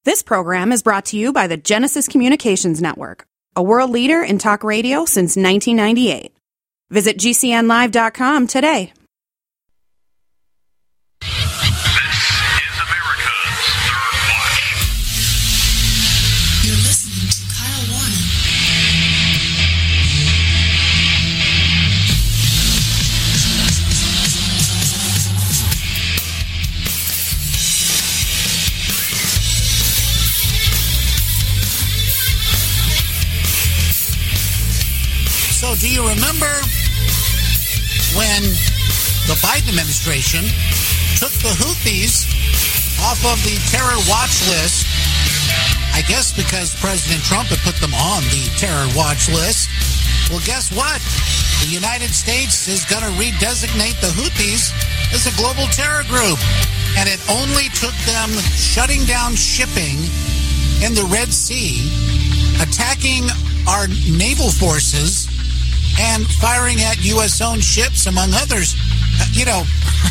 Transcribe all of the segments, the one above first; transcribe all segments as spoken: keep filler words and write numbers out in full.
This program is brought to you by the Genesis Communications Network, a world leader in talk radio since nineteen ninety-eight. Visit G C N live dot com today. So do you remember when the Biden administration took the Houthis off of the terror watch list? I guess because President Trump had put them on the terror watch list. Well, guess what? The United States is going to redesignate the Houthis as a global terror group. And it only took them shutting down shipping in the Red Sea, attacking our naval forces, and firing at U S-owned ships, among others. Uh, you know,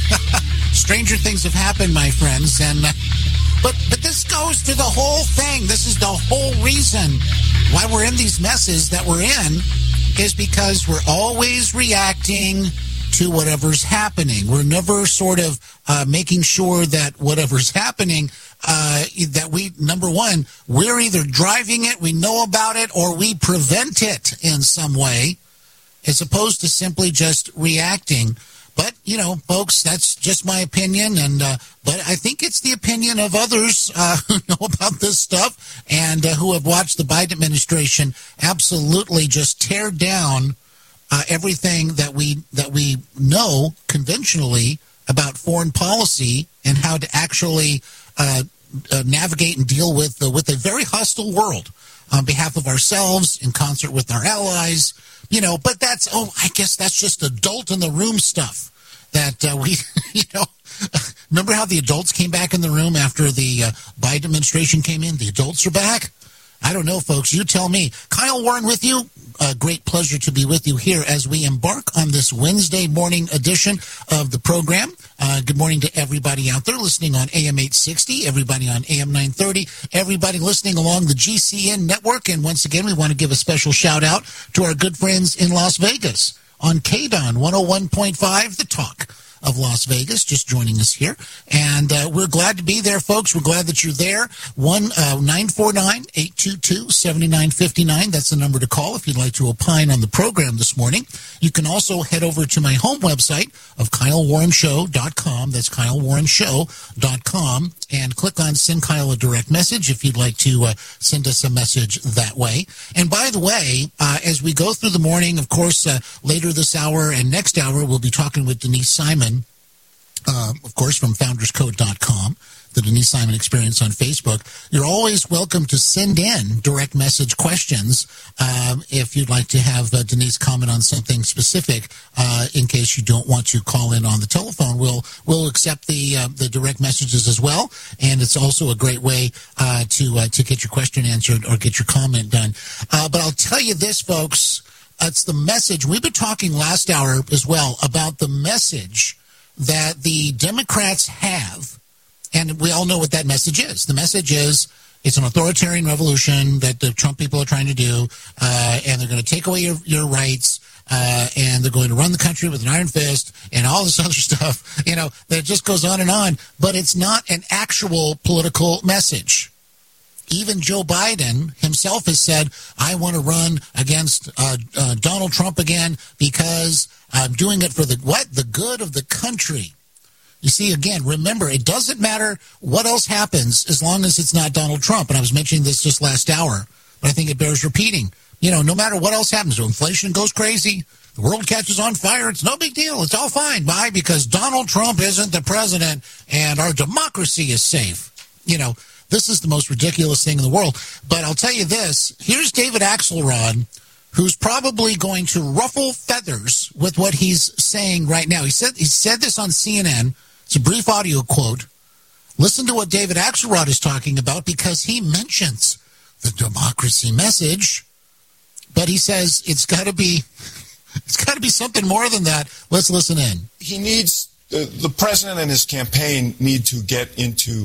stranger things have happened, my friends. And uh, but but this goes to the whole thing. This is the whole reason why we're in these messes that we're in, is because we're always reacting to whatever's happening. We're never sort of uh, making sure that whatever's happening, uh, that we, number one, we're either driving it, we know about it, or we prevent it in some way, as opposed to simply just reacting. But, you know, folks, that's just my opinion. And uh, but I think it's the opinion of others uh, who know about this stuff and uh, who have watched the Biden administration absolutely just tear down uh, everything that we that we know conventionally about foreign policy and how to actually uh, uh, navigate and deal with uh, with a very hostile world on behalf of ourselves, in concert with our allies. You know, but that's, oh, I guess that's just adult in the room stuff that uh, we, you know, remember how the adults came back in the room after the uh, Biden administration came in? The adults are back? I don't know, folks. You tell me. Kyle Warren with you. A great pleasure to be with you here as we embark on this Wednesday morning edition of the program. Uh, good morning to everybody out there listening on A M eight sixty, everybody on A M nine thirty, everybody listening along the G C N network. And once again, we want to give a special shout out to our good friends in Las Vegas on K D O N one oh one point five, The Talk of Las Vegas, just joining us here. And uh, we're glad to be there, folks. We're glad that you're there. one nine four nine, eight two two, seven nine five nine. That's the number to call if you'd like to opine on the program this morning. You can also head over to my home website of Kyle Warren Show dot com. That's Kyle Warren Show dot com. And click on Send Kyle a Direct Message if you'd like to uh, send us a message that way. And by the way, uh, as we go through the morning, of course, uh, later this hour and next hour, we'll be talking with Denise Simon, uh, of course, from founders code dot com, the Denise Simon Experience on Facebook. You're always welcome to send in direct message questions um, if you'd like to have uh, Denise comment on something specific. Uh, in case you don't want to call in on the telephone, we'll we'll accept the uh, the direct messages as well. And it's also a great way uh, to uh, to get your question answered or get your comment done. Uh, but I'll tell you this, folks, it's the message. We've been talking last hour as well about the message that the Democrats have. And we all know what that message is. The message is it's an authoritarian revolution that the Trump people are trying to do, uh, and they're going to take away your, your rights, uh, and they're going to run the country with an iron fist and all this other stuff, you know, that just goes on and on. But it's not an actual political message. Even Joe Biden himself has said, I want to run against uh, uh, Donald Trump again because I'm doing it for the what? The good of the country. You see, again, remember, it doesn't matter what else happens as long as it's not Donald Trump. And I was mentioning this just last hour, but I think it bears repeating. You know, no matter what else happens, inflation goes crazy, the world catches on fire, it's no big deal. It's all fine. Why? Because Donald Trump isn't the president and our democracy is safe. You know, this is the most ridiculous thing in the world. But I'll tell you this. Here's David Axelrod, who's probably going to ruffle feathers with what he's saying right now. He said he said this on C N N. It's a brief audio quote. Listen to what David Axelrod is talking about because he mentions the democracy message, but he says it's got to be it's got to be something more than that. Let's listen in. He needs, uh, the president and his campaign need to get into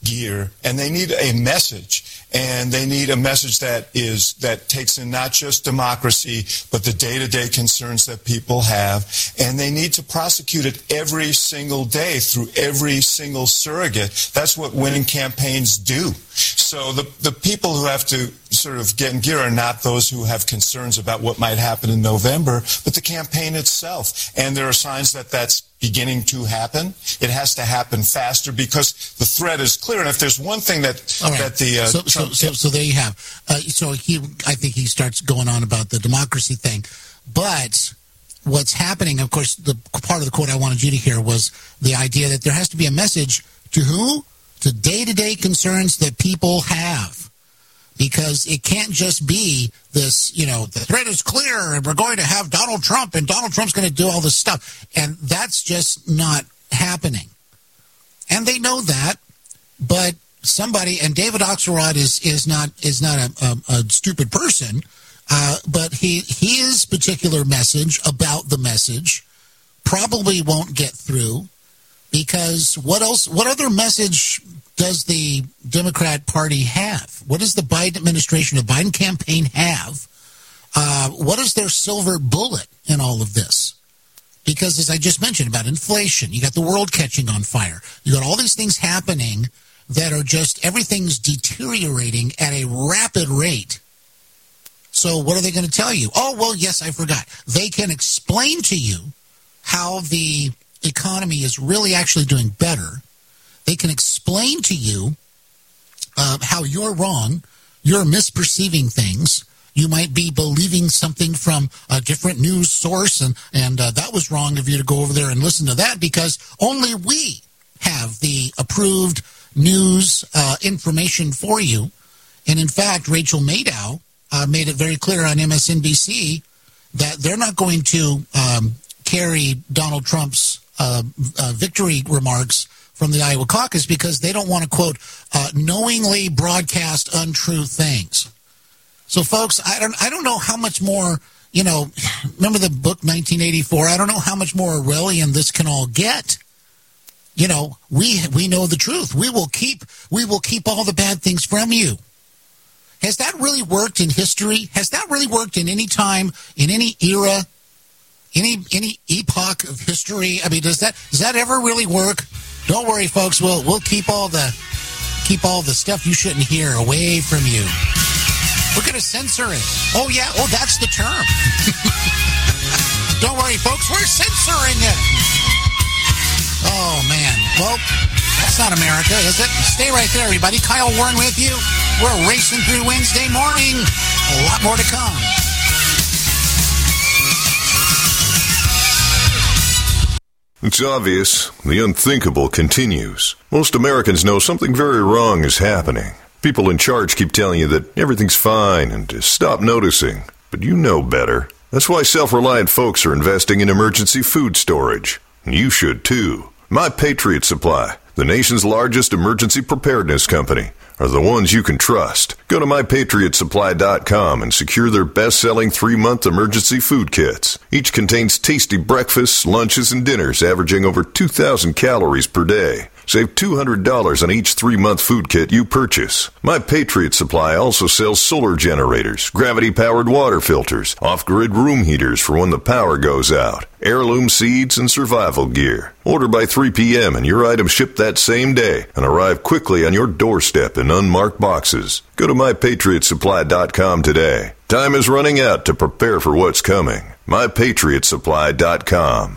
gear, and they need a message. And they need a message that is that takes in not just democracy, but the day-to-day concerns that people have. And they need to prosecute it every single day through every single surrogate. That's what winning campaigns do. So the, the people who have to sort of get in gear are not those who have concerns about what might happen in November, but the campaign itself. And there are signs that that's beginning to happen. It has to happen faster because the threat is clear. And if there's one thing that All right. that the uh, so, so, so so there you have. Uh, so he, I think he starts going on about the democracy thing, but what's happening, of course, the part of the quote I wanted you to hear was the idea that there has to be a message to who? To day-to-day concerns that people have. Because it can't just be this, you know, the threat is clear and we're going to have Donald Trump and Donald Trump's going to do all this stuff. And that's just not happening. And they know that, but somebody, and David Axelrod is, is not is not a, a, a stupid person, uh, but he his particular message about the message probably won't get through because what else, what other message does the Democrat Party have? What does the Biden administration, the Biden campaign have? Uh, what is their silver bullet in all of this? Because as I just mentioned about inflation, you got the world catching on fire. You got all these things happening that are just, everything's deteriorating at a rapid rate. So what are they going to tell you? Oh, well, yes, I forgot. They can explain to you how the economy is really actually doing better. They can explain to you uh, how you're wrong, you're misperceiving things. You might be believing something from a different news source, and, and uh, that was wrong of you to go over there and listen to that because only we have the approved news uh, information for you. And in fact, Rachel Maddow uh, made it very clear on M S N B C that they're not going to um, carry Donald Trump's uh, uh, victory remarks from the Iowa caucus because they don't want to, quote, uh, knowingly broadcast untrue things. So, folks, I don't I don't know how much more, you know, remember the book nineteen eighty-four? I don't know how much more Orwellian this can all get. You know, we we know the truth. We will keep we will keep all the bad things from you. Has that really worked in history? Has that really worked in any time, in any era, any any epoch of history? I mean, does that does that ever really work? Don't worry, folks. We'll we'll keep all the keep all the stuff you shouldn't hear away from you. We're going to censor it. Oh, yeah. Oh, that's the term. Don't worry, folks. We're censoring it. Oh, man. Well, that's not America, is it? Stay right there, everybody. Kyle Warren with you. We're racing through Wednesday morning. A lot more to come. It's obvious. The unthinkable continues. Most Americans know something very wrong is happening. People in charge keep telling you that everything's fine and to stop noticing. But you know better. That's why self-reliant folks are investing in emergency food storage. And you should too. My Patriot Supply, the nation's largest emergency preparedness company, are the ones you can trust. Go to my patriot supply dot com and secure their best-selling three-month emergency food kits. Each contains tasty breakfasts, lunches, and dinners averaging over two thousand calories per day. Save two hundred dollars on each three-month food kit you purchase. My Patriot Supply also sells solar generators, gravity-powered water filters, off-grid room heaters for when the power goes out, heirloom seeds, and survival gear. Order by three p.m. and your items ship that same day and arrive quickly on your doorstep in unmarked boxes. Go to my patriot supply dot com today. Time is running out to prepare for what's coming. my patriot supply dot com.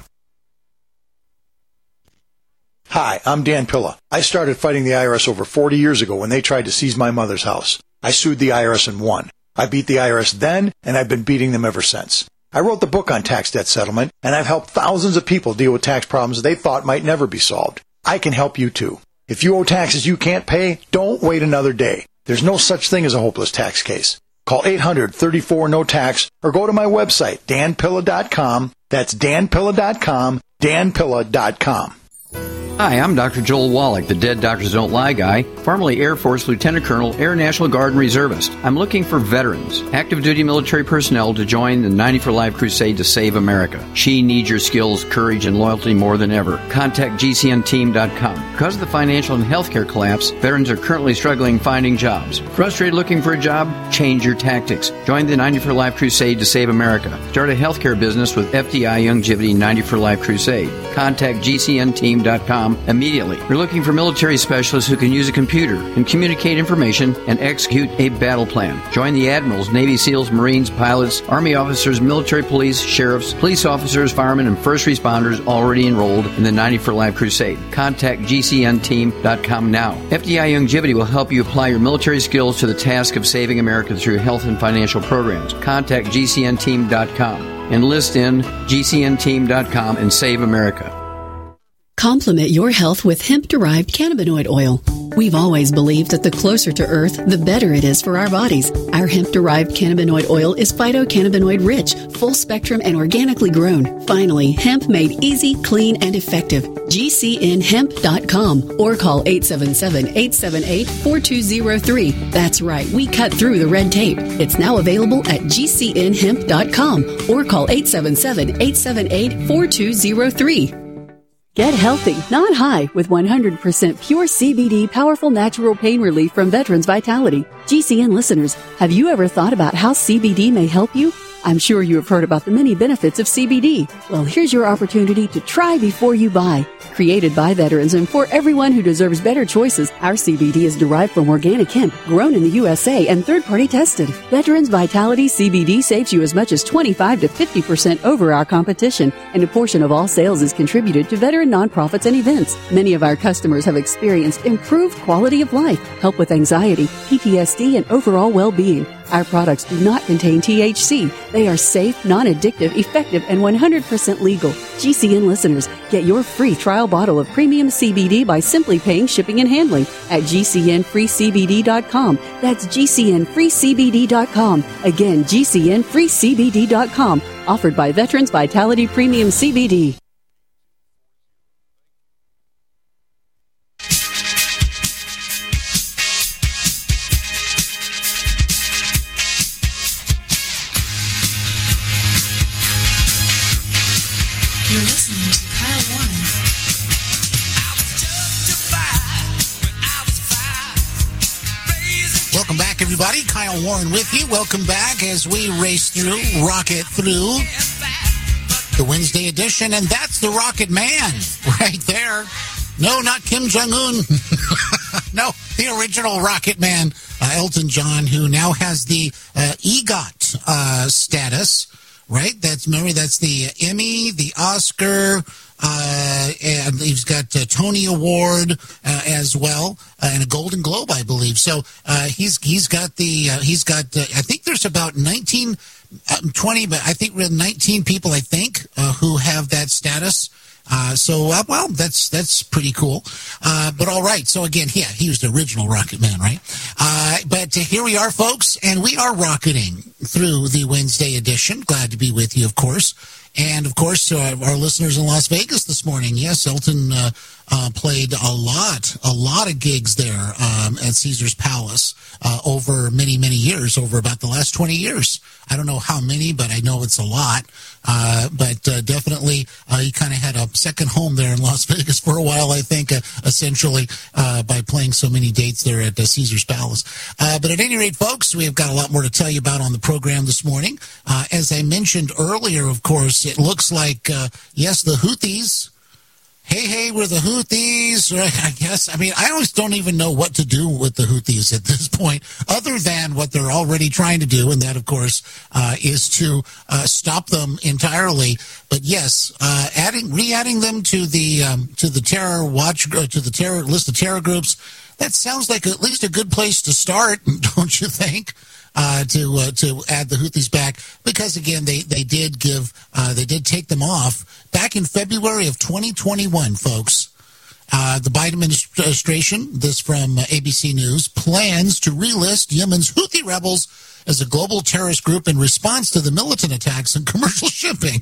Hi, I'm Dan Pilla. I started fighting the I R S over forty years ago when they tried to seize my mother's house. I sued the I R S and won. I beat the I R S then, and I've been beating them ever since. I wrote the book on tax debt settlement, and I've helped thousands of people deal with tax problems they thought might never be solved. I can help you too. If you owe taxes you can't pay, don't wait another day. There's no such thing as a hopeless tax case. Call eight hundred, thirty-four, no tax or go to my website, dan pilla dot com. That's dan pilla dot com, dan pilla dot com. Hi, I'm Doctor Joel Wallach, the Dead Doctors Don't Lie guy, formerly Air Force Lieutenant Colonel, Air National Guard and Reservist. I'm looking for veterans, active duty military personnel to join the ninety for Life crusade to save America. She needs your skills, courage, and loyalty more than ever. Contact G C N team dot com. Because of the financial and healthcare collapse, veterans are currently struggling finding jobs. Frustrated looking for a job? Change your tactics. Join the ninety for Life Crusade to save America. Start a healthcare business with F D I Youngevity ninety for Life Crusade. Contact G C N team dot com immediately. We're looking for military specialists who can use a computer and communicate information and execute a battle plan. Join the admirals, Navy SEALs, Marines, pilots, Army officers, military police, sheriffs, police officers, firemen, and first responders already enrolled in the ninety for Life Crusade. Contact G C N team dot com now. F D I Youngevity will help you apply your military skills to the task of saving America through health and financial programs. Contact G C N team dot com. Enlist in G C N team dot com and save America. Complement your health with hemp-derived cannabinoid oil. We've always believed that the closer to Earth, the better it is for our bodies. Our hemp-derived cannabinoid oil is phytocannabinoid-rich, full-spectrum, and organically grown. Finally, hemp made easy, clean, and effective. G C N hemp dot com or call eight seven seven, eight seven eight, four two zero three. That's right, we cut through the red tape. It's now available at G C N hemp dot com or call eight seven seven, eight seven eight, four two zero three. Get healthy, not high, with one hundred percent pure C B D powerful natural pain relief from Veterans Vitality. G C N listeners, have you ever thought about how C B D may help you? I'm sure you have heard about the many benefits of C B D. Well, here's your opportunity to try before you buy. Created by veterans and for everyone who deserves better choices, our C B D is derived from organic hemp, grown in the U S A and third-party tested. Veterans Vitality C B D saves you as much as twenty-five to fifty percent over our competition, and a portion of all sales is contributed to veteran nonprofits and events. Many of our customers have experienced improved quality of life, help with anxiety, P T S D, and overall well-being. Our products do not contain T H C. They are safe, non-addictive, effective, and one hundred percent legal. G C N listeners, get your free trial bottle of premium C B D by simply paying shipping and handling at G C N free C B D dot com. That's G C N free C B D dot com. Again, G C N free C B D dot com. Offered by Veterans Vitality Premium C B D. You're listening to Kyle Warren. Welcome back, everybody. Kyle Warren with you. Welcome back as we race through, rocket through the Wednesday edition, and that's the Rocket Man right there. No, not Kim Jong-un. No, the original Rocket Man, uh, Elton John, who now has the uh, EGOT uh, status. Right, that's remember that's the Emmy, the Oscar, uh, and he's got a Tony Award uh, as well, uh, and a Golden Globe, I believe. So uh, he's he's got the uh, he's got uh, I think there's about nineteen, twenty, but I think we're nineteen people I think uh, who have that status. Uh, so, uh, well, that's that's pretty cool. Uh, but all right. So, again, yeah, he was the original Rocket Man, right? Uh, but uh, here we are, folks, and we are rocketing through the Wednesday edition. Glad to be with you, of course. And, of course, uh, our listeners in Las Vegas this morning, yes, Elton uh, uh, played a lot, a lot of gigs there um, at Caesars Palace uh, over many, many years, over about the last twenty years. I don't know how many, but I know it's a lot. Uh, but uh, definitely uh, he kind of had a second home there in Las Vegas for a while, I think, uh, essentially uh, by playing so many dates there at uh, Caesars Palace. Uh, but at any rate, folks, we've got a lot more to tell you about on the program this morning. Uh, as I mentioned earlier, of course, it looks like, uh, yes, the Houthis. Hey, hey, we're the Houthis, I guess. I mean, I always don't even know what to do with the Houthis at this point, other than what they're already trying to do, and that, of course, uh, is to uh, stop them entirely. But yes, uh, adding, re-adding them to the um, to the terror watch uh, to the terror list of terror groups. That sounds like at least a good place to start, don't you think? Uh, to uh, to add the Houthis back, because again they they did give uh, they did take them off back in February of twenty twenty-one, folks. Uh, the Biden administration, this from uh, A B C News, plans to relist Yemen's Houthi rebels as a global terrorist group in response to the militant attacks and commercial shipping.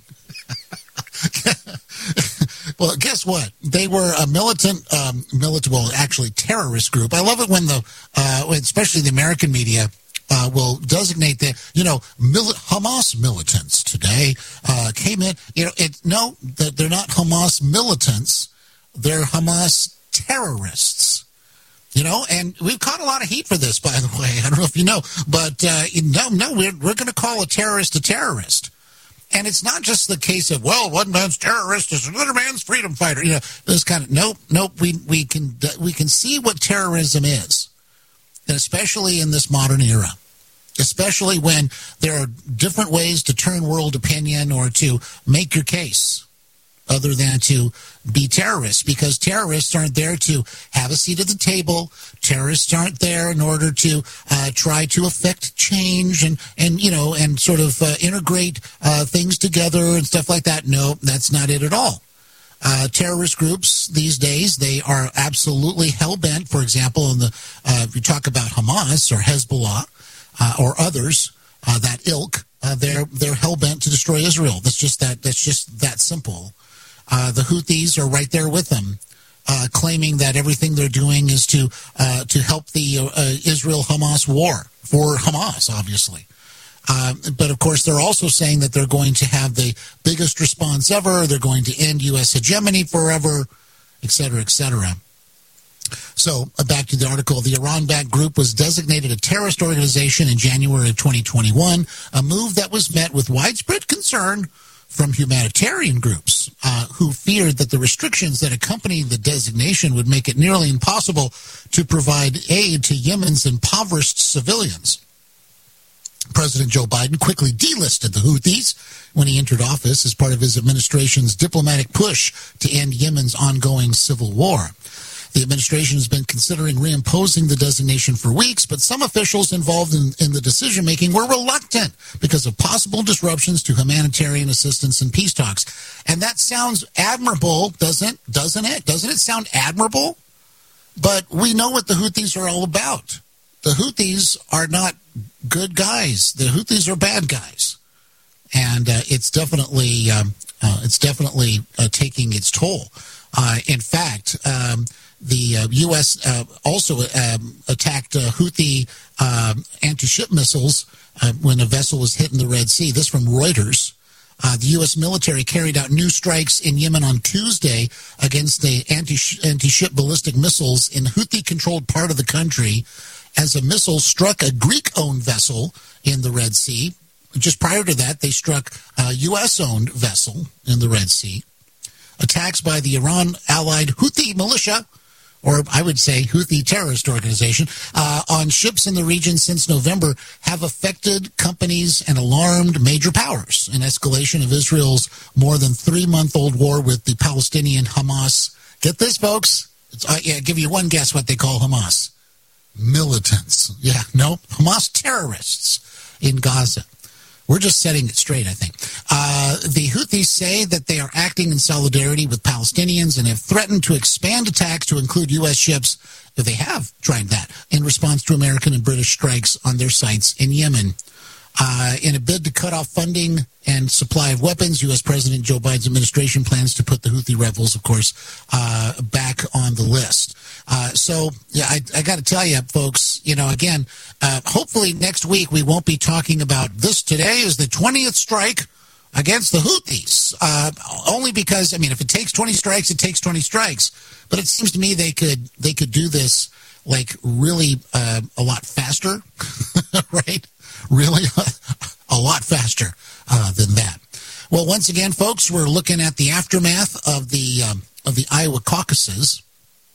Well, guess what? They were a militant, um, militant, well, actually terrorist group. I love it when the, uh, especially the American media, Uh, will designate the, you know, mil- Hamas militants today uh, came in. You know, it, no, they're not Hamas militants. They're Hamas terrorists. You know, and we've caught a lot of heat for this, by the way. I don't know if you know, but uh, no, no, we're, we're going to call a terrorist a terrorist. And it's not just the case of, well, one man's terrorist is another man's freedom fighter. You know, this kind of, nope, nope, we, we can we can see what terrorism is, and especially in this modern era, especially when there are different ways to turn world opinion or to make your case, other than to be terrorists, because terrorists aren't there to have a seat at the table. Terrorists aren't there in order to uh, try to affect change and, and you know, and sort of uh, integrate uh, things together and stuff like that. No, that's not it at all. Uh, terrorist groups these days, they are absolutely hell-bent. For example, in the uh, if you talk about Hamas or Hezbollah uh, or others, uh, that ilk, uh, they're they're hell-bent to destroy Israel. That's just that. That's just that simple. Uh, the Houthis are right there with them, uh, claiming that everything they're doing is to uh, to help the uh, Israel-Hamas war, for Hamas, obviously. Uh, but, of course, they're also saying that they're going to have the biggest response ever, they're going to end U S hegemony forever, et cetera, et cetera. So, uh, back to the article. The Iran-backed group was designated a terrorist organization in January of twenty twenty-one, a move that was met with widespread concern from humanitarian groups uh, who feared that the restrictions that accompany the designation would make it nearly impossible to provide aid to Yemen's impoverished civilians. President Joe Biden quickly delisted the Houthis when he entered office as part of his administration's diplomatic push to end Yemen's ongoing civil war. The administration has been considering reimposing the designation for weeks, but some officials involved in, in the decision-making were reluctant because of possible disruptions to humanitarian assistance and peace talks. And that sounds admirable, doesn't, doesn't it? Doesn't it sound admirable? But we know what the Houthis are all about. The Houthis are not good guys. The Houthis are bad guys. And uh, it's definitely, um, uh, it's definitely uh, taking its toll. Uh, in fact, um, the uh, U S uh, also um, attacked uh, Houthi uh, anti-ship missiles uh, when a vessel was hit in the Red Sea. This from Reuters. Uh, the U S military carried out new strikes in Yemen on Tuesday against the anti- anti-ship ballistic missiles in Houthi-controlled part of the country as a missile struck a Greek-owned vessel in the Red Sea. Just prior to that, they struck a U S-owned vessel in the Red Sea. Attacks by the Iran-allied Houthi militia, or I would say Houthi terrorist organization, uh, on ships in the region since November have affected companies and alarmed major powers. An escalation of Israel's more than three-month-old war with the Palestinian Hamas. Get this, folks. It's, uh, yeah, give you one guess what they call Hamas. Militants. Yeah, no, Hamas terrorists in Gaza. We're just setting it straight, I think. Uh, the Houthis say that they are acting in solidarity with Palestinians and have threatened to expand attacks to include U S ships, if they have tried that, in response to American and British strikes on their sites in Yemen. Uh, in a bid to cut off funding and supply of weapons, U S President Joe Biden's administration plans to put the Houthi rebels, of course, uh, back on the list. Uh, so, yeah, I, I got to tell you, folks, you know, again, uh, hopefully next week we won't be talking about this. Today is the twentieth strike against the Houthis, uh, only because, I mean, if it takes twenty strikes, it takes twenty strikes. But it seems to me they could they could do this, like, really uh, a lot faster, right? Really a lot faster uh, than that. Well, once again, folks, we're looking at the aftermath of the um, of the Iowa caucuses.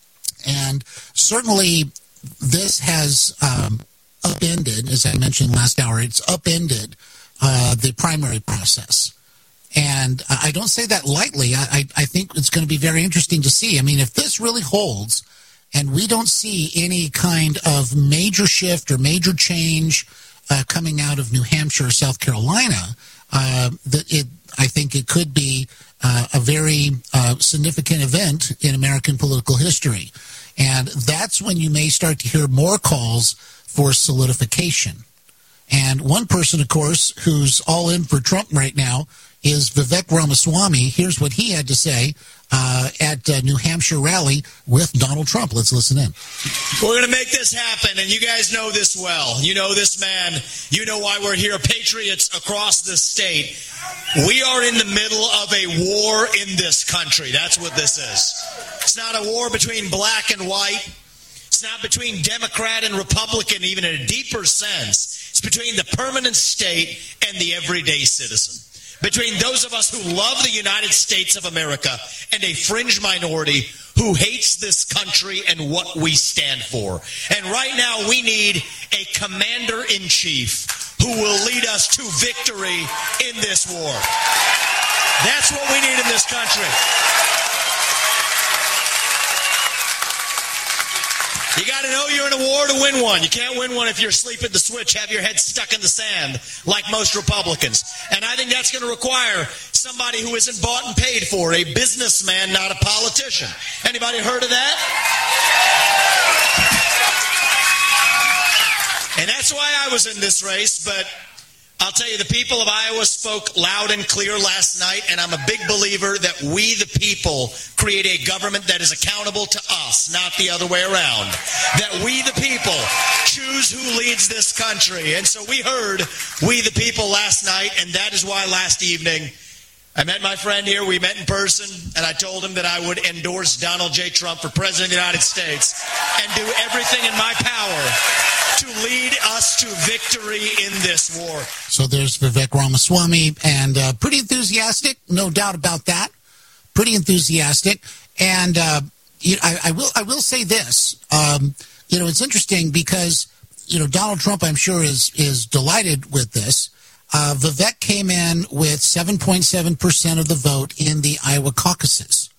And certainly this has um, upended, as I mentioned last hour, it's upended uh, the primary process. And I don't say that lightly. I, I think it's going to be very interesting to see. I mean, if this really holds and we don't see any kind of major shift or major change uh, coming out of New Hampshire or South Carolina, uh, that it, I think it could be uh, a very uh, significant event in American political history. And that's when you may start to hear more calls for solidification. And one person, of course, who's all in for Trump right now is Vivek Ramaswamy. Here's what he had to say uh, at a New Hampshire rally with Donald Trump. Let's listen in. We're going to make this happen, and you guys know this well. You know this man. You know why we're here. Patriots across the state. We are in the middle of a war in this country. That's what this is. It's It's not a war between black and white. It's not between Democrat and Republican, even in a deeper sense. It's between the permanent state and the everyday citizen. Between those of us who love the United States of America and a fringe minority who hates this country and what we stand for. And right now we need a commander-in-chief who will lead us to victory in this war. That's what we need in this country. You got to know you're in a war to win one. You can't win one if you're asleep at the switch, have your head stuck in the sand like most Republicans. And I think that's going to require somebody who isn't bought and paid for, a businessman, not a politician. Anybody heard of that? And that's why I was in this race, but I'll tell you, the people of Iowa spoke loud and clear last night, and I'm a big believer that we, the people, create a government that is accountable to us, not the other way around. That we, the people, choose who leads this country. And so we heard we, the people, last night, and that is why last evening I met my friend here, we met in person, and I told him that I would endorse Donald J. Trump for President of the United States and do everything in my power to lead us to victory in this war. So there's Vivek Ramaswamy, and uh, pretty enthusiastic, no doubt about that. Pretty enthusiastic. And uh, you know, I, I will I will say this. Um, you know, it's interesting because, you know, Donald Trump, I'm sure, is is delighted with this. Uh, Vivek came in with seven point seven percent of the vote in the Iowa caucuses.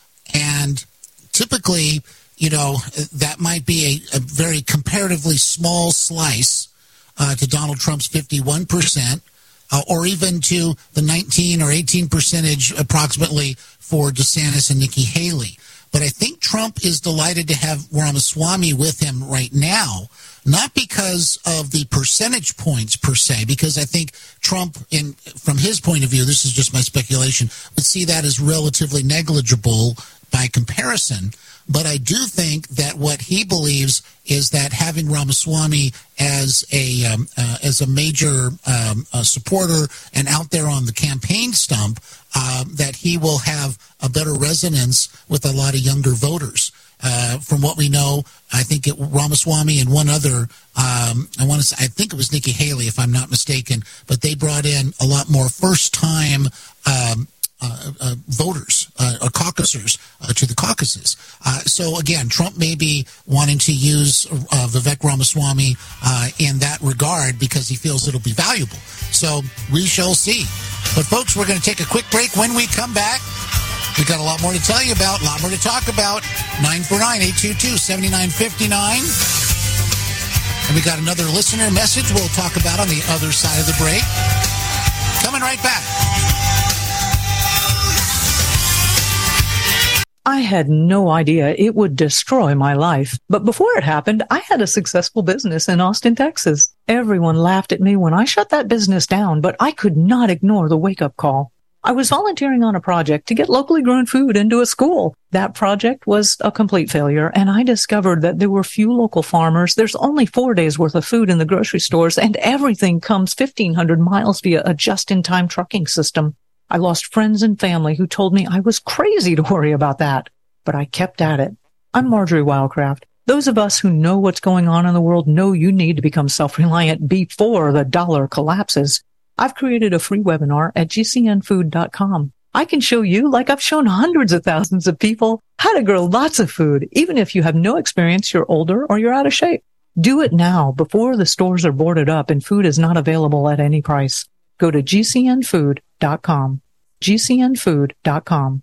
And typically, you know, that might be a, a very comparatively small slice uh, to Donald Trump's fifty-one percent, uh, or even to the nineteen or eighteen percentage approximately for DeSantis and Nikki Haley. But I think Trump is delighted to have Ramaswamy with him right now, not because of the percentage points per se, because I think Trump, in from his point of view, this is just my speculation, would see that as relatively negligible by comparison. But I do think that what he believes is that having Ramaswamy as a um, uh, as a major um, uh, supporter and out there on the campaign stump, uh, that he will have a better resonance with a lot of younger voters. Uh, from what we know, I think it, Ramaswamy and one other, um, I want to say, I think it was Nikki Haley, if I'm not mistaken, but they brought in a lot more first-time um, uh, uh, voters uh, or caucusers uh, to the caucuses. Uh, so again, Trump may be wanting to use uh, Vivek Ramaswamy uh, in that regard because he feels it'll be valuable. So we shall see. But folks, we're going to take a quick break. When we come back, we've got a lot more to tell you about, a lot more to talk about. nine four nine, eight two two, seven nine five nine. And we got another listener message we'll talk about on the other side of the break. Coming right back. I had no idea it would destroy my life. But before it happened, I had a successful business in Austin, Texas. Everyone laughed at me when I shut that business down, but I could not ignore the wake-up call. I was volunteering on a project to get locally grown food into a school. That project was a complete failure, and I discovered that there were few local farmers. There's only four days worth of food in the grocery stores, and everything comes fifteen hundred miles via a just-in-time trucking system. I lost friends and family who told me I was crazy to worry about that, but I kept at it. I'm Marjorie Wildcraft. Those of us who know what's going on in the world know you need to become self-reliant before the dollar collapses. I've created a free webinar at G C N food dot com. I can show you, like I've shown hundreds of thousands of people, how to grow lots of food, even if you have no experience, you're older, or you're out of shape. Do it now before the stores are boarded up and food is not available at any price. Go to G C N food dot com. G C N food dot com.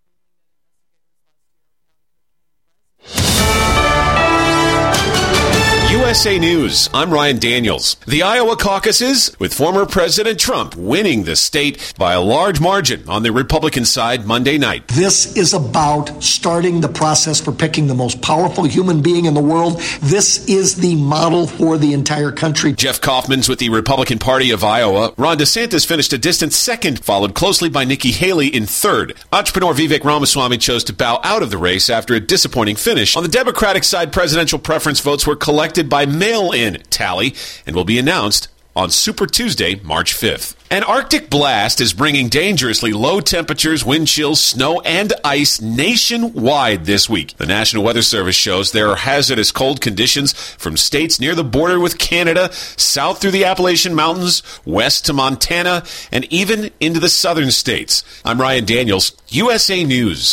U S A News, I'm Ryan Daniels. The Iowa caucuses, with former President Trump winning the state by a large margin on the Republican side Monday night. This is about starting the process for picking the most powerful human being in the world. This is the model for the entire country. Jeff Kaufman's with the Republican Party of Iowa. Ron DeSantis finished a distant second, followed closely by Nikki Haley in third. Entrepreneur Vivek Ramaswamy chose to bow out of the race after a disappointing finish. On the Democratic side, presidential preference votes were collected by mail-in tally and will be announced on Super Tuesday, March fifth. An Arctic blast is bringing dangerously low temperatures, wind chills, snow, and ice nationwide this week. The National Weather Service shows there are hazardous cold conditions from states near the border with Canada, south through the Appalachian Mountains, west to Montana, and even into the southern states. I'm Ryan Daniels, U S A News.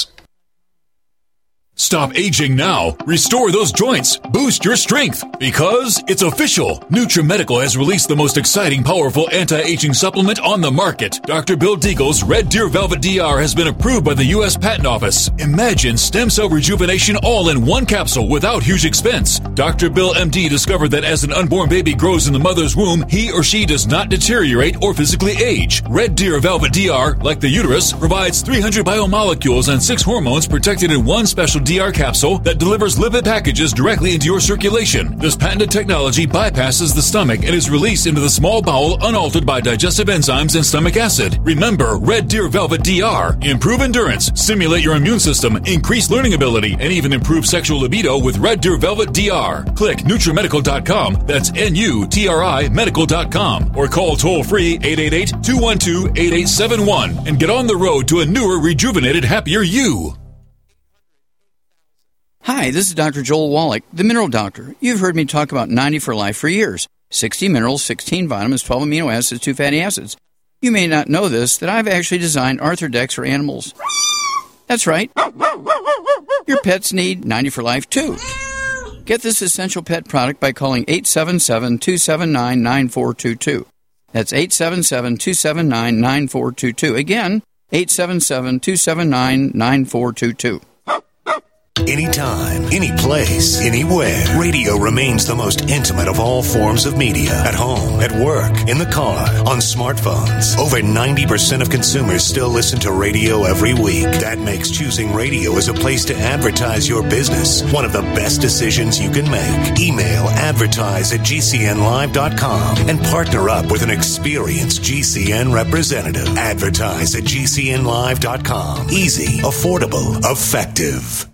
Stop aging now. Restore those joints. Boost your strength. Because it's official. NutriMedical has released the most exciting, powerful anti-aging supplement on the market. Doctor Bill Deagle's Red Deer Velvet D R has been approved by the U S Patent Office. Imagine stem cell rejuvenation all in one capsule without huge expense. Doctor Bill M D discovered that as an unborn baby grows in the mother's womb, he or she does not deteriorate or physically age. Red Deer Velvet D R, like the uterus, provides three hundred biomolecules and six hormones protected in one special D R capsule that delivers lipid packages directly into your circulation. This patented technology bypasses the stomach and is released into the small bowel unaltered by digestive enzymes and stomach acid. Remember, Red Deer Velvet D R. Improve endurance, stimulate your immune system, increase learning ability, and even improve sexual libido with Red Deer Velvet D R. Click NutriMedical dot com, that's N U T R I medical dot com, or call toll-free eight eight eight, two one two, eight eight seven one and get on the road to a newer, rejuvenated, happier you. Hi, this is Doctor Joel Wallach, the Mineral Doctor. You've heard me talk about ninety for Life for years. sixty minerals, sixteen vitamins, twelve amino acids, two fatty acids. You may not know this, that I've actually designed Arthrodex for animals. That's right. Your pets need ninety for Life, too. Get this essential pet product by calling eight seven seven, two seven nine, nine four two two. That's eight seven seven, two seven nine, nine four two two. Again, eight seven seven, two seven nine, nine four two two. Anytime, any place, anywhere. Radio remains the most intimate of all forms of media. At home, at work, in the car, on smartphones. Over ninety percent of consumers still listen to radio every week. That makes choosing radio as a place to advertise your business one of the best decisions you can make. Email advertise at G C N live dot com and partner up with an experienced G C N representative. Advertise at G C N live dot com. Easy, affordable, effective.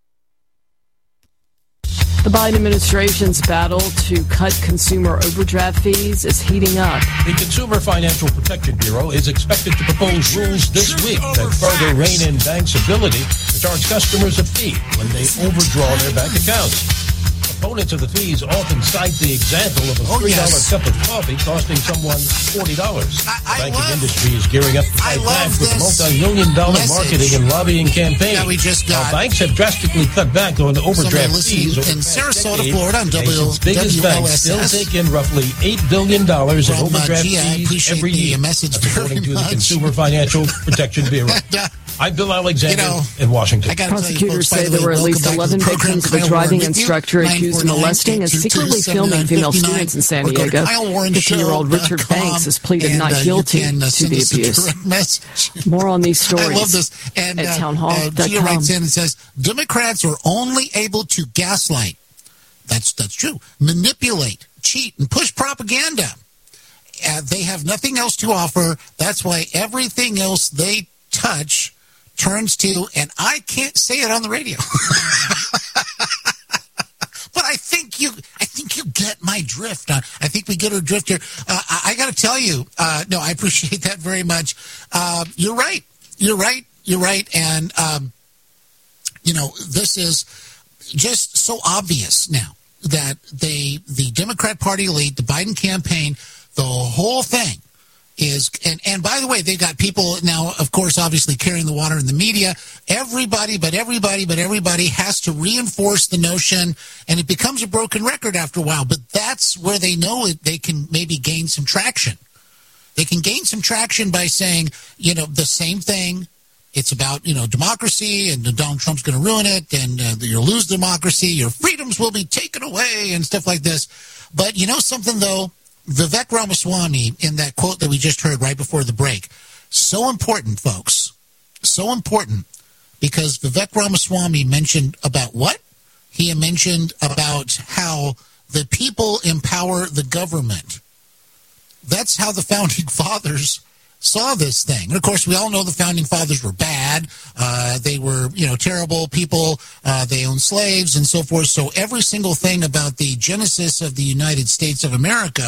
The Biden administration's battle to cut consumer overdraft fees is heating up. The Consumer Financial Protection Bureau is expected to propose rules this week that further rein in banks' ability to charge customers a fee when they overdraw their bank accounts. Opponents of the fees often cite the example of a three dollar oh, yes. cup of coffee costing someone forty dollars. I, I the banking love, industry is gearing up to fight back with a multi-million dollar marketing and lobbying campaign. We just got Now, banks have drastically cut back on overdraft fees over in Sarasota, decade. Florida, on W Nation's biggest banks still take in roughly eight billion dollars in overdraft uh, fees every year, according to the Consumer Financial Protection Bureau. I'm Bill Alexander you know, in Washington. Prosecutors say there were at least eleven victims of a driving instructor accused of molesting and secretly filming female students in San Diego. fifteen-year-old Richard Banks has pleaded not guilty to the abuse. More on these stories I love this. And, at uh, townhall dot com. Uh, Gia writes in and says, Democrats are only able to gaslight. That's, that's true. Manipulate, cheat, and push propaganda. Uh, they have nothing else to offer. That's why everything else they touch turns to, and I can't say it on the radio. But I think you, I think you get my drift. Uh, I think we get our drift here. Uh, I, I got to tell you, uh, no, I appreciate that very much. Uh, you're right. You're right. You're right. And, um, you know, this is just so obvious now that they, the Democrat Party elite, the Biden campaign, the whole thing is, and, and by the way, they've got people now, of course, obviously carrying the water in the media. Everybody, but everybody, but everybody has to reinforce the notion, and it becomes a broken record after a while. But that's where they know it, they can maybe gain some traction. They can gain some traction by saying, you know, the same thing. It's about, you know, democracy, and Donald Trump's going to ruin it, and uh, you'll lose democracy, your freedoms will be taken away, and stuff like this. But you know something, though? Vivek Ramaswamy, in that quote that we just heard right before the break, so important, folks, so important, because Vivek Ramaswamy mentioned about what? He mentioned about how the people empower the government. That's how the Founding Fathers saw this thing. And, of course, we all know the Founding Fathers were bad. Uh, they were, you know, terrible people. Uh, they owned slaves and so forth. So every single thing about the genesis of the United States of America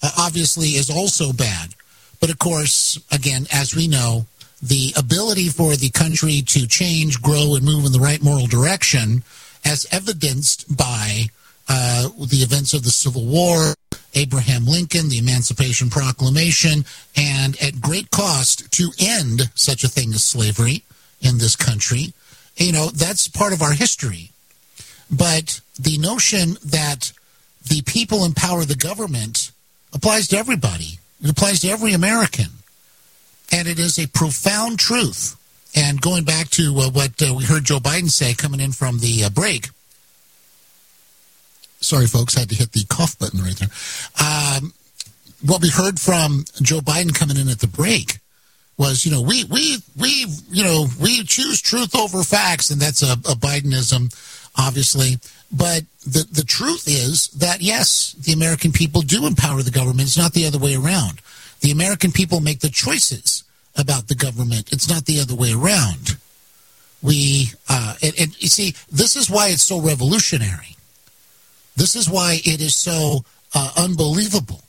uh, obviously is also bad. But, of course, again, as we know, the ability for the country to change, grow, and move in the right moral direction, as evidenced by uh, the events of the Civil War, Abraham Lincoln, the Emancipation Proclamation, and at great cost to end such a thing as slavery in this country, you know, that's part of our history. But the notion that the people empower the government applies to everybody. It applies to every American. And it is a profound truth. And going back to uh, what uh, we heard Joe Biden say coming in from the uh, break. Sorry, folks, I had to hit the cough button right there. Um, what we heard from Joe Biden coming in at the break was, you know, we, we, we, you know, we choose truth over facts, and that's a, a Bidenism, obviously. But the, the truth is that, yes, the American people do empower the government. It's not the other way around. The American people make the choices about the government. It's not the other way around. We, uh, and, and you see, this is why it's so revolutionary. This is why it is so uh, unbelievable.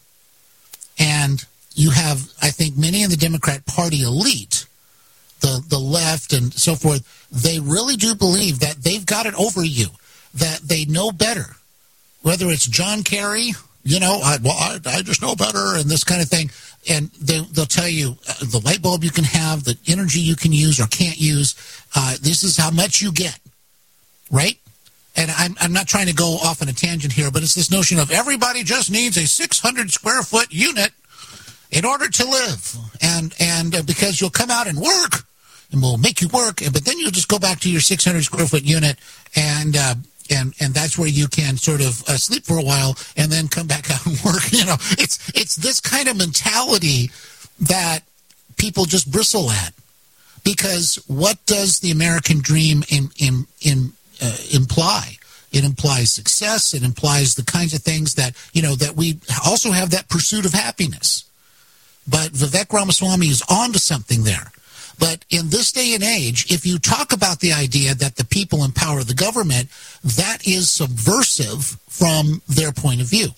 And you have, I think, many in the Democrat Party elite, the, the left and so forth, they really do believe that they've got it over you, that they know better. Whether it's John Kerry, you know, I, well, I, I just know better, and this kind of thing. And they, they'll tell you uh, the light bulb you can have, the energy you can use or can't use. Uh, this is how much you get, right? And I'm, I'm not trying to go off on a tangent here, but it's this notion of everybody just needs a six hundred square foot unit in order to live. And, and uh, because you'll come out and work, and we'll make you work, but then you'll just go back to your six hundred square foot unit, and uh, and and that's where you can sort of uh, sleep for a while and then come back out and work. You know, it's it's this kind of mentality that people just bristle at, because what does the American dream in, in, in, uh, imply? It implies success. It implies the kinds of things that, you know, that we also have that pursuit of happiness. But Vivek Ramaswamy is on to something there. But in this day and age, if you talk about the idea that the people empower the government, that is subversive from their point of view.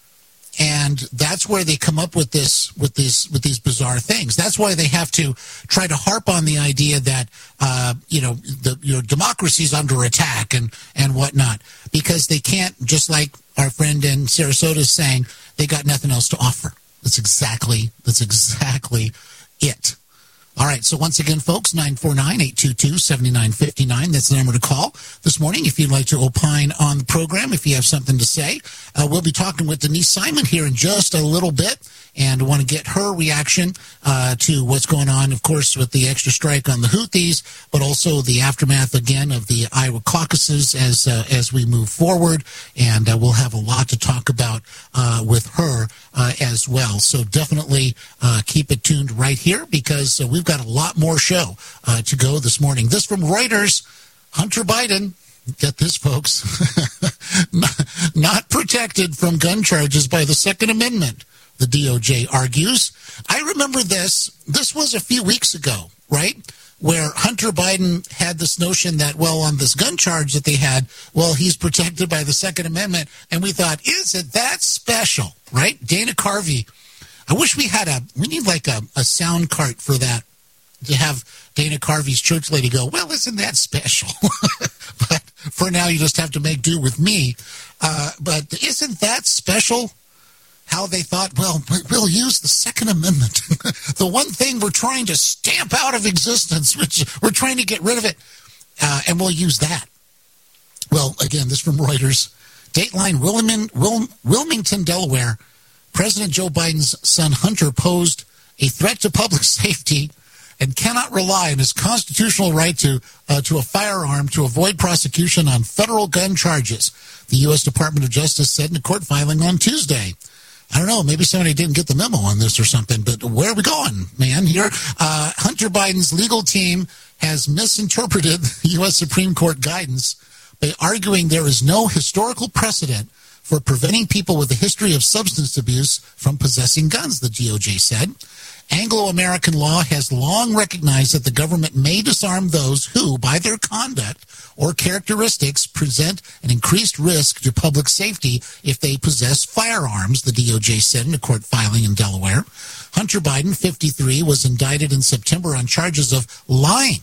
And that's where they come up with this, with this, with these bizarre things. That's why they have to try to harp on the idea that, uh, you know, the, your democracy is under attack and, and whatnot, because they can't, just like our friend in Sarasota is saying, they got nothing else to offer. That's exactly, that's exactly it. All right, so once again, folks, nine four nine, eight two two, seven nine five nine. That's the number to call this morning if you'd like to opine on the program, if you have something to say. Uh, we'll be talking with Denise Simon here in just a little bit, and I want to get her reaction uh, to what's going on, of course, with the extra strike on the Houthis, but also the aftermath, again, of the Iowa caucuses as uh, as we move forward. And uh, we'll have a lot to talk about uh, with her uh, as well. So definitely uh, keep it tuned right here, because uh, we've got a lot more show uh, to go this morning. This from Reuters, Hunter Biden, get this, folks, not protected from gun charges by the Second Amendment, the D O J argues. I remember this. This was a few weeks ago, right, where Hunter Biden had this notion that, well, on this gun charge that they had, well, he's protected by the Second Amendment. And we thought, is it that special, right? Dana Carvey. I wish we had a, we need like a, a sound cart for that, to have Dana Carvey's church lady go, well, isn't that special? But for now, you just have to make do with me. Uh, but isn't that special? How they thought, well, we'll use the Second Amendment. The one thing we're trying to stamp out of existence, which we're trying to get rid of it, uh, and we'll use that. Well, again, this from Reuters. Dateline, Wilmington, Wil- Wilmington, Delaware. President Joe Biden's son Hunter posed a threat to public safety and cannot rely on his constitutional right to uh, to a firearm to avoid prosecution on federal gun charges, the U S Department of Justice said in a court filing on Tuesday. I don't know, maybe somebody didn't get the memo on this or something, but where are we going, man? Here, uh, Hunter Biden's legal team has misinterpreted the U S Supreme Court guidance by arguing there is no historical precedent for preventing people with a history of substance abuse from possessing guns, the D O J said. Anglo-American law has long recognized that the government may disarm those who, by their conduct or characteristics, present an increased risk to public safety if they possess firearms, the D O J said in a court filing in Delaware. Hunter Biden, fifty-three, was indicted in September on charges of lying,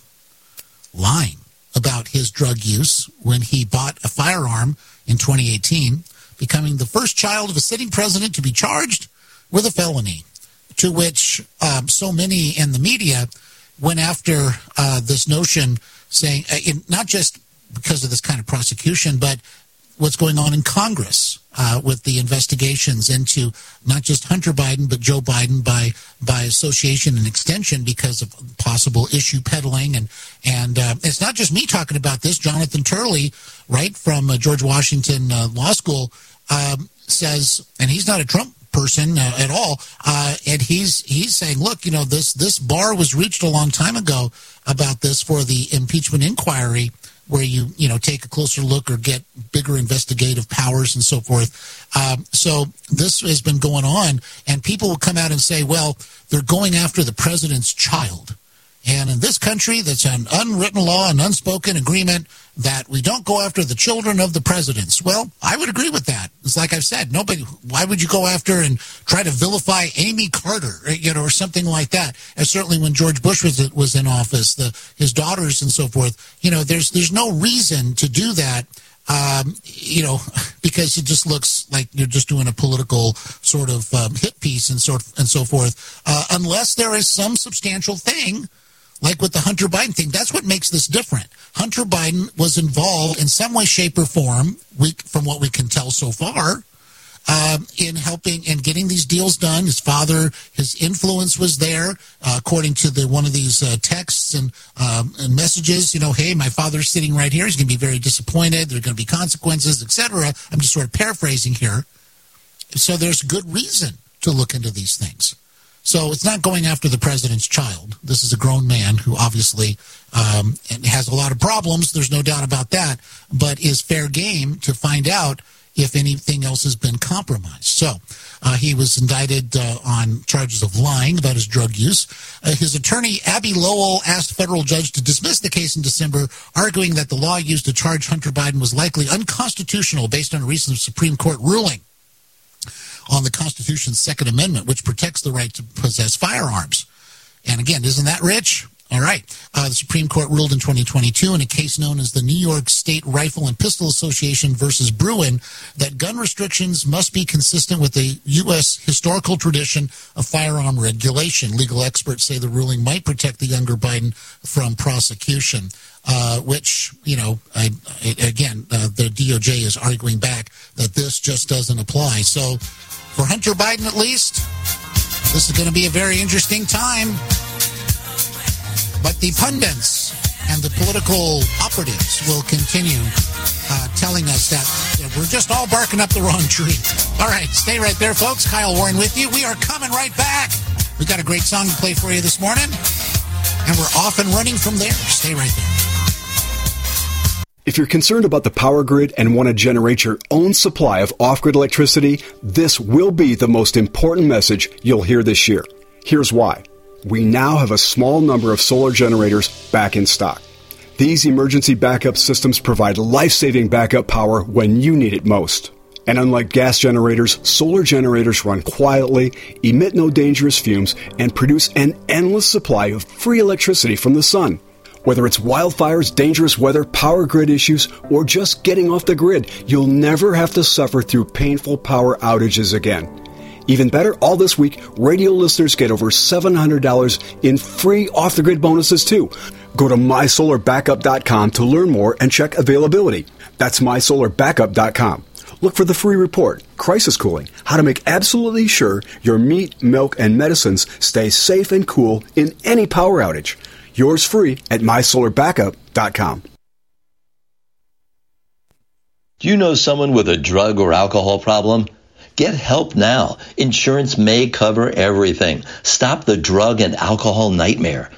lying about his drug use when he bought a firearm in twenty eighteen, becoming the first child of a sitting president to be charged with a felony, to which um, so many in the media went after uh, this notion, saying, uh, in, not just because of this kind of prosecution, but what's going on in Congress uh, with the investigations into not just Hunter Biden, but Joe Biden by by association and extension because of possible issue peddling. And, and uh, it's not just me talking about this. Jonathan Turley, right, from uh, George Washington uh, Law School, um, says, and he's not a Trump person uh, at all, uh, and he's he's saying, look, you know, this this bar was reached a long time ago about this for the impeachment inquiry, where you you know take a closer look or get bigger investigative powers and so forth. Um, so this has been going on, and people will come out and say, well, they're going after the president's child. And in this country, that's an unwritten law, an unspoken agreement that we don't go after the children of the presidents. Well, I would agree with that. It's like I've said, nobody, why would you go after and try to vilify Amy Carter, you know, or something like that? And certainly when George Bush was was in office, the his daughters and so forth, you know, there's there's no reason to do that. Um, you know, because it just looks like you're just doing a political sort of um, hit piece and sort and so forth, uh, unless there is some substantial thing. Like with the Hunter Biden thing, that's what makes this different. Hunter Biden was involved in some way, shape, or form, we, from what we can tell so far, um, in helping and getting these deals done. His father, his influence was there, uh, according to the one of these uh, texts and, um, and messages. You know, hey, my father's sitting right here. He's going to be very disappointed. There are going to be consequences, et cetera. I'm just sort of paraphrasing here. So there's good reason to look into these things. So it's not going after the president's child. This is a grown man who obviously um, has a lot of problems. There's no doubt about that, but is fair game to find out if anything else has been compromised. So uh, he was indicted uh, on charges of lying about his drug use. Uh, his attorney, Abby Lowell, asked a federal judge to dismiss the case in December, arguing that the law used to charge Hunter Biden was likely unconstitutional based on a recent Supreme Court ruling on the Constitution's Second Amendment, which protects the right to possess firearms. And again, isn't that rich? All right. Uh, the Supreme Court ruled in twenty twenty-two in a case known as the New York State Rifle and Pistol Association versus Bruin that gun restrictions must be consistent with the U S historical tradition of firearm regulation. Legal experts say the ruling might protect the younger Biden from prosecution, uh, which, you know, I, I, again, uh, the D O J is arguing back that this just doesn't apply. So for Hunter Biden, at least, this is going to be a very interesting time. But the pundits and the political operatives will continue uh, telling us that you know, we're just all barking up the wrong tree. All right, stay right there, folks. Kyle Warren with you. We are coming right back. We got a great song to play for you this morning, and we're off and running from there. Stay right there. If you're concerned about the power grid and want to generate your own supply of off-grid electricity, this will be the most important message you'll hear this year. Here's why. We now have a small number of solar generators back in stock. These emergency backup systems provide life-saving backup power when you need it most. And unlike gas generators, solar generators run quietly, emit no dangerous fumes, and produce an endless supply of free electricity from the sun. Whether it's wildfires, dangerous weather, power grid issues, or just getting off the grid, you'll never have to suffer through painful power outages again. Even better, all this week, radio listeners get over seven hundred dollars in free off-the-grid bonuses, too. Go to my solar backup dot com to learn more and check availability. That's my solar backup dot com. Look for the free report, Crisis Cooling, how to make absolutely sure your meat, milk, and medicines stay safe and cool in any power outage. Yours free at my solar backup dot com. Do you know someone with a drug or alcohol problem? Get help now. Insurance may cover everything. Stop the drug and alcohol nightmare.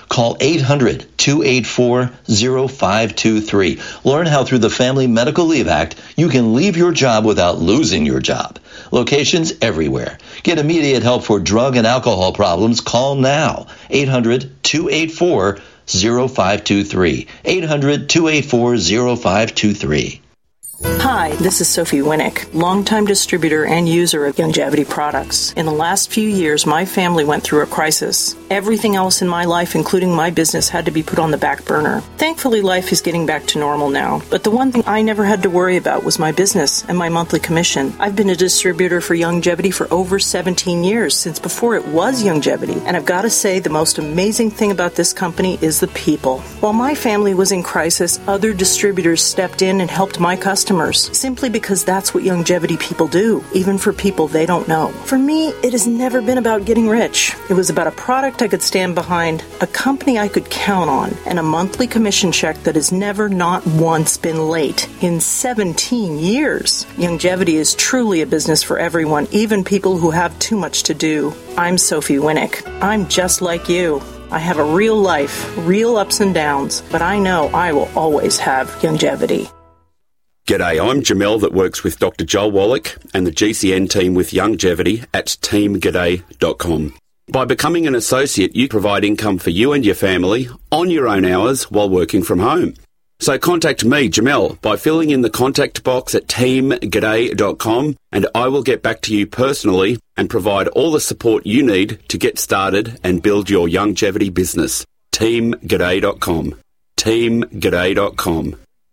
Call eight hundred, two eight four, zero five two three. Learn how through the Family Medical Leave Act, you can leave your job without losing your job. Locations everywhere. Get immediate help for drug and alcohol problems. Call now. eight hundred, two eight four, zero five two three. eight hundred, two eight four, zero five two three. Hi, this is Sophie Winnick, longtime distributor and user of Youngevity products. In the last few years, my family went through a crisis. Everything else in my life, including my business, had to be put on the back burner. Thankfully, life is getting back to normal now. But the one thing I never had to worry about was my business and my monthly commission. I've been a distributor for Youngevity for over seventeen years, since before it was Youngevity. And I've got to say, the most amazing thing about this company is the people. While my family was in crisis, other distributors stepped in and helped my customers. Simply because that's what Youngevity people do, even for people they don't know. For me, it has never been about getting rich. It was about a product I could stand behind, a company I could count on, and a monthly commission check that has never, not once, been late in seventeen years. Youngevity is truly a business for everyone, even people who have too much to do. I'm Sophie Winnick. I'm just like you. I have a real life, real ups and downs, but I know I will always have Youngevity. G'day, I'm Jamel that works with Doctor Joel Wallach and the G C N team with Youngevity at team g'day dot com. By becoming an associate, you provide income for you and your family on your own hours while working from home. So contact me, Jamel, by filling in the contact box at team g'day dot com, and I will get back to you personally and provide all the support you need to get started and build your Youngevity business. team g'day dot com. team g'day dot com.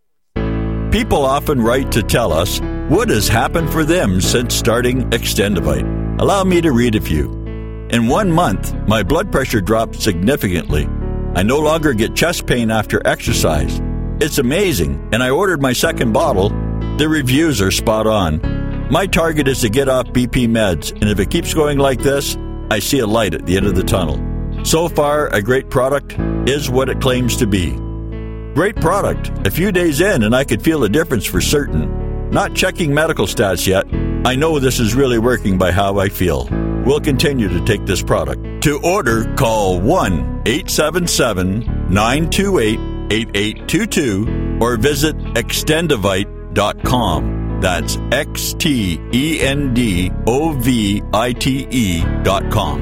People often write to tell us what has happened for them since starting Extendivite. Allow me to read a few. In one month, my blood pressure dropped significantly. I no longer get chest pain after exercise. It's amazing, and I ordered my second bottle. The reviews are spot on. My target is to get off B P meds, and if it keeps going like this, I see a light at the end of the tunnel. So far, a great product is what it claims to be. Great product. A few days in and I could feel a difference for certain. Not checking medical stats yet. I know this is really working by how I feel. We'll continue to take this product. To order, call one eight seven seven, nine two eight, eight eight two two or visit extendivite dot com. That's X T E N D O V I T E dot com.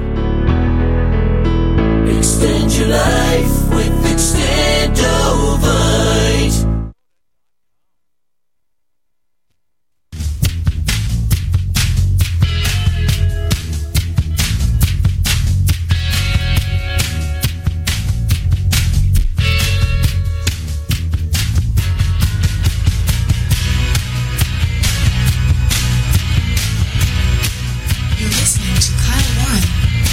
Extend your life with Extendovite. You're listening to Kyle Warren.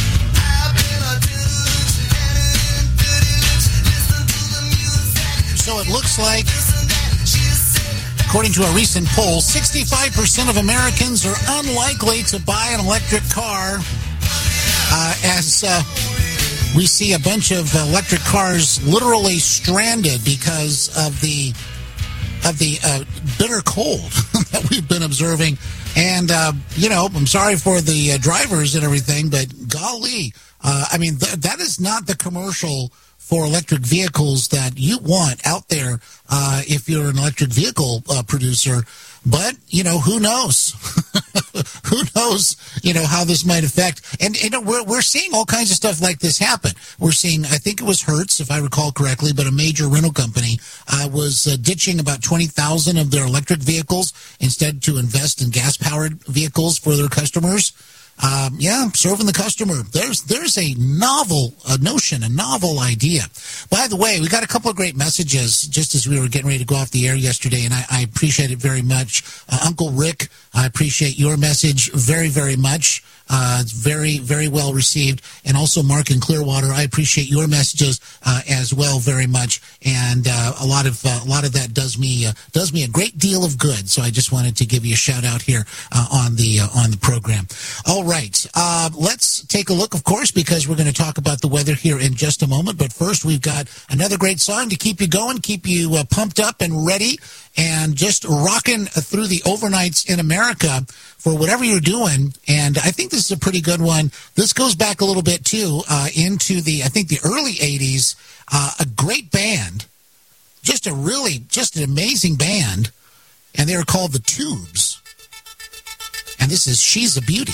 So it looks like, according to a recent poll, sixty-five percent of Americans are unlikely to buy an electric car uh, as uh, we see a bunch of electric cars literally stranded because of the of the uh, bitter cold that we've been observing. And, uh, you know, I'm sorry for the uh, drivers and everything, but golly, uh, I mean, th- that is not the commercial for electric vehicles that you want out there uh, if you're an electric vehicle uh, producer. But, you know, who knows? Who knows, you know, how this might affect. And, you know, we're, we're seeing all kinds of stuff like this happen. We're seeing, I think it was Hertz, if I recall correctly, but a major rental company uh, was uh, ditching about twenty thousand of their electric vehicles instead to invest in gas-powered vehicles for their customers. Um, yeah, serving the customer. There's there's a novel a notion, a novel idea. By the way, we got a couple of great messages just as we were getting ready to go off the air yesterday, and I, I appreciate it very much. Uh, Uncle Rick, I appreciate your message very, very much. Uh, it's very, very well received. And also Mark in Clearwater, I appreciate your messages uh, as well very much. And uh, a lot of uh, a lot of that does me uh, does me a great deal of good. So I just wanted to give you a shout out here uh, on the uh, on the program. All right, uh, let's take a look, of course, because we're going to talk about the weather here in just a moment. But first, we've got another great song to keep you going, keep you uh, pumped up and ready, and just rocking through the overnights in America for whatever you're doing. And I think this is a pretty good one. This goes back a little bit, too, uh, into the, I think, the early eighties. Uh, a great band, just a really, just an amazing band, and they were called the Tubes. And this is She's a Beauty.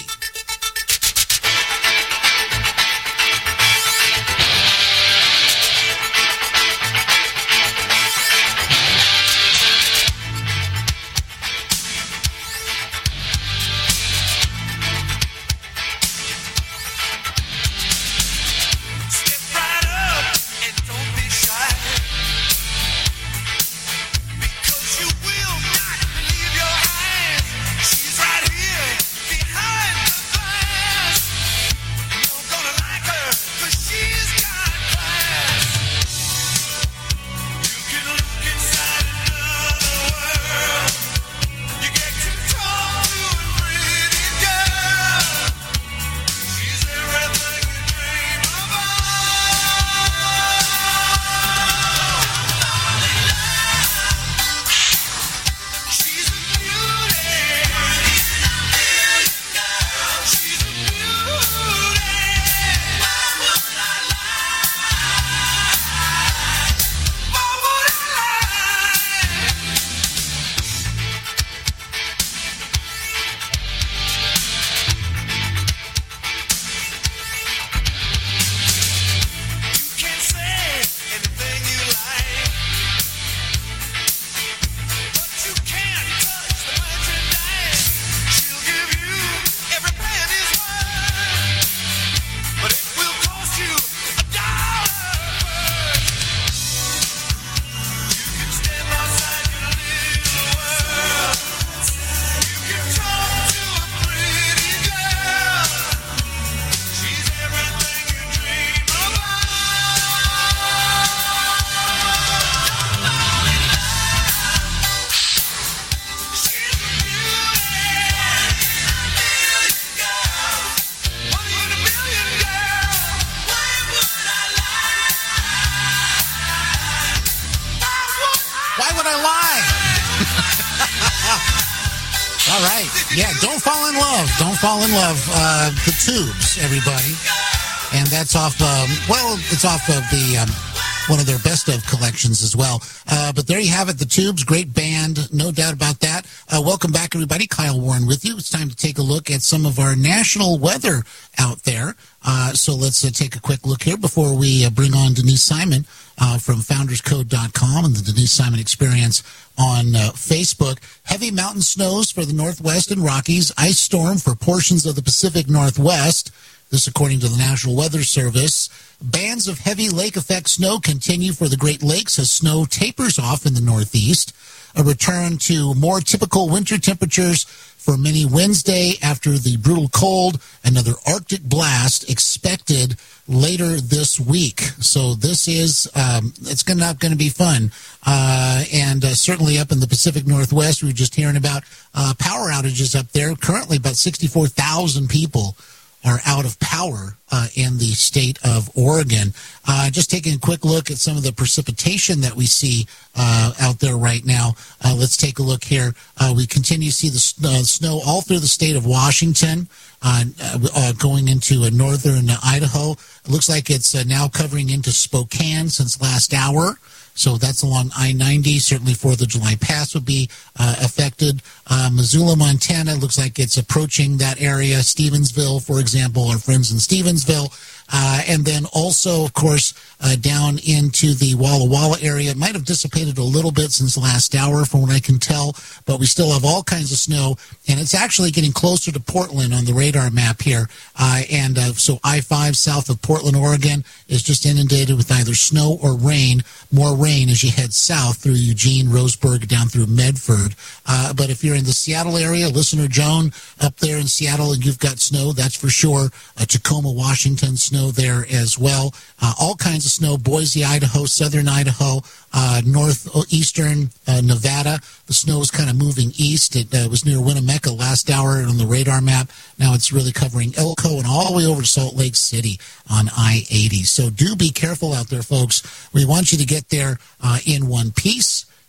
All right. Yeah, Don't Fall in Love. Don't Fall in Love. Uh, the Tubes, everybody. And that's off, um, well, it's off of the um, one of their best of collections as well. Uh, but there you have it, the Tubes. Great band, no doubt about that. Uh, welcome back, everybody. Kyle Warren with you. It's time to take a look at some of our national weather out there. Uh, so let's uh, take a quick look here before we uh, bring on Denise Simon uh, from founders code dot com and the Denise Simon Experience on uh, Facebook. Heavy mountain snows for the Northwest and Rockies. Ice storm for portions of the Pacific Northwest. This according to the National Weather Service. Bands of heavy lake effect snow continue for the Great Lakes as snow tapers off in the Northeast. A return to more typical winter temperatures for many Wednesday after the brutal cold. Another Arctic blast expected later this week. So this is, um, it's gonna, not going to be fun. Uh, and uh, certainly up in the Pacific Northwest, we were just hearing about uh, power outages up there. Currently about sixty-four thousand people are out of power uh, in the state of Oregon. Uh, just taking a quick look at some of the precipitation that we see uh, out there right now. Uh, let's take a look here. Uh, we continue to see the uh, snow all through the state of Washington, uh, uh, going into uh, northern Idaho. It looks like it's uh, now covering into Spokane since last hour. So that's along I ninety. Certainly fourth of July Pass would be uh, affected. Uh, Missoula, Montana, looks like it's approaching that area. Stevensville, for example, our friends in Stevensville. Uh, and then also, of course, uh, down into the Walla Walla area. It might have dissipated a little bit since last hour from what I can tell, but we still have all kinds of snow, and it's actually getting closer to Portland on the radar map here. Uh, and uh, so I five south of Portland, Oregon is just inundated with either snow or rain. More rain as you head south through Eugene, Roseburg, down through Medford. Uh, but if you're in the Seattle area, listener Joan up there in Seattle, and you've got snow, that's for sure. Uh, Tacoma, Washington, snow there as well. Uh, all kinds of snow. Boise, Idaho, southern Idaho, uh, northeastern uh, Nevada. The snow is kind of moving east. It uh, was near Winnemucca last hour on the radar map. Now it's really covering Elko and all the way over to Salt Lake City on I eighty. So do be careful out there, folks. We want you to get there uh, in one piece.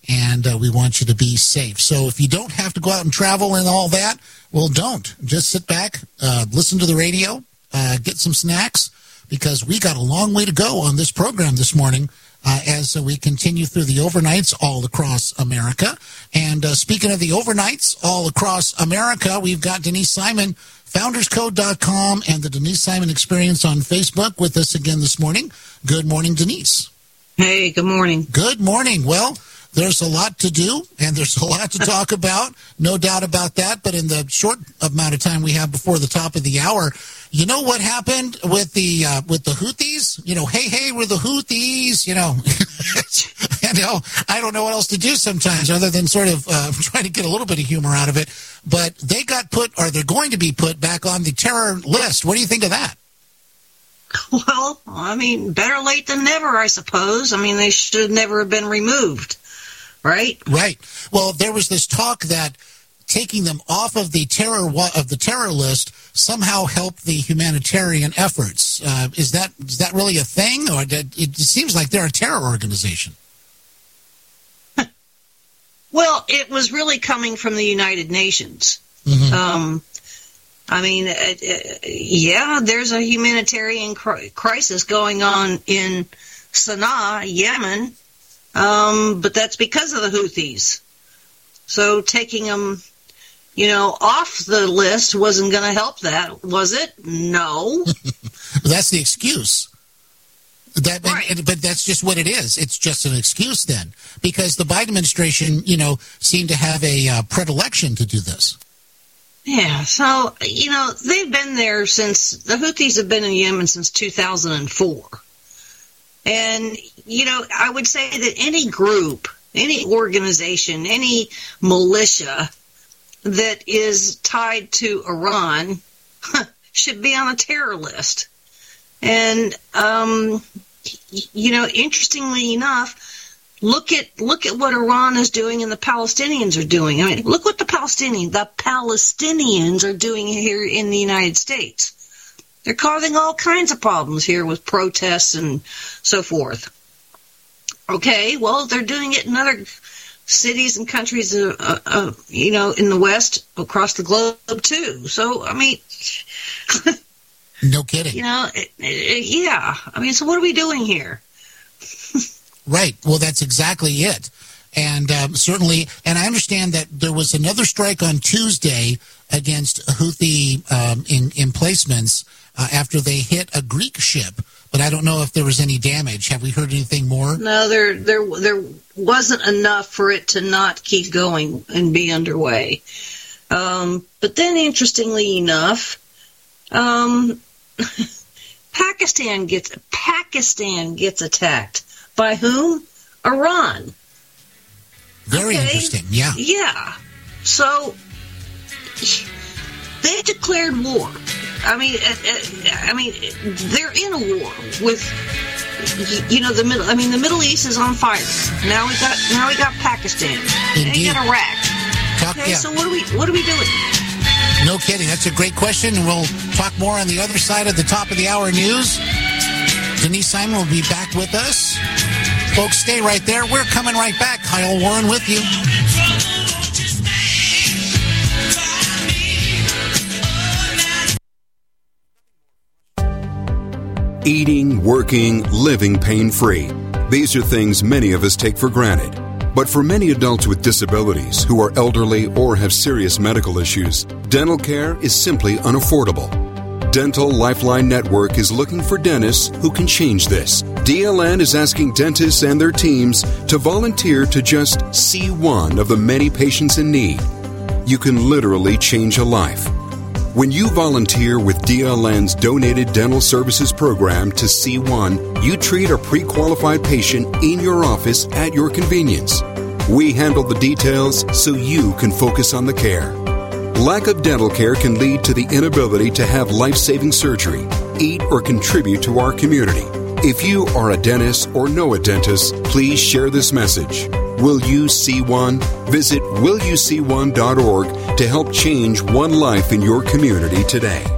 and uh, we want you to be safe. So if you don't have to go out and travel and all that, well, don't. Just sit back, uh, listen to the radio, uh, get some snacks, because we got a long way to go on this program this morning uh, as uh, we continue through the overnights all across America. And uh, speaking of the overnights all across America, we've got Denise Simon, founders code dot com, and the Denise Simon Experience on Facebook with us again this morning. Good morning, Denise. Hey, good morning. Good morning. Well, there's a lot to do, and there's a lot to talk about, no doubt about that. But in the short amount of time we have before the top of the hour, you know what happened with the uh, with the Houthis? You know, hey, hey, we're the Houthis, you know. you know, I don't know what else to do sometimes other than sort of uh, trying to get a little bit of humor out of it. But they got put, or they're going to be put back on the terror list. What do you think of that? Well, I mean, better late than never, I suppose. I mean, they should never have been removed, right? Right. Well, there was this talk that taking them off of the terror of the terror list somehow helped the humanitarian efforts. Uh, is that is that really a thing, or did, it seems like they're a terror organization? Well, it was really coming from the United Nations. Mm-hmm. Um, I mean, uh, uh, yeah, there's a humanitarian cri- crisis going on in Sana'a, Yemen, um, but that's because of the Houthis. So taking them, you know, off the list wasn't going to help that, was it? No. That's the excuse. That, right. and, but that's just what it is. It's just an excuse then, because the Biden administration, you know, seemed to have a uh, predilection to do this. Yeah, so, you know, they've been there since, the Houthis have been in Yemen since two thousand four. And, you know, I would say that any group, any organization, any militia that is tied to Iran should be on a terror list. And, um, you know, interestingly enough, Look at look at what Iran is doing and the Palestinians are doing. I mean, look what the Palestinians the Palestinians are doing here in the United States. They're causing all kinds of problems here with protests and so forth. Okay, well, they're doing it in other cities and countries, uh, uh, uh, you know, in the West, across the globe too. So, I mean, no kidding. You know, it, it, yeah. I mean, so what are we doing here? Right. Well, that's exactly it. And um, certainly, and I understand that there was another strike on Tuesday against Houthi um, in, emplacements uh, after they hit a Greek ship. But I don't know if there was any damage. Have we heard anything more? No, there, there, there wasn't enough for it to not keep going and be underway. Um, but then, interestingly enough, um, Pakistan gets Pakistan gets attacked. By whom? Iran. Very okay. interesting, yeah. Yeah. So, they declared war. I mean, I mean, they're in a war with, you know, the middle. I mean, the Middle East is on fire. Now we got, now we got Pakistan. Indeed. Now we got Iraq. Talk, okay, yeah. so what are we, what are we doing? No kidding. That's a great question, and we'll talk more on the other side of the top of the hour news. Denise Simon will be back with us. Folks, stay right there. We're coming right back. Kyle Warren with you. Eating, working, living pain-free. These are things many of us take for granted. But for many adults with disabilities who are elderly or have serious medical issues, dental care is simply unaffordable. Dental Lifeline Network is looking for dentists who can change this. D L N is asking dentists and their teams to volunteer to just see one of the many patients in need. You can literally change a life. When you volunteer with D L N's Donated Dental Services program to C one, you treat a pre-qualified patient in your office at your convenience. We handle the details so you can focus on the care. Lack of dental care can lead to the inability to have life-saving surgery, eat, or contribute to our community. If you are a dentist or know a dentist, please share this message. Will you see one? Visit will you see one dot org to help change one life in your community today.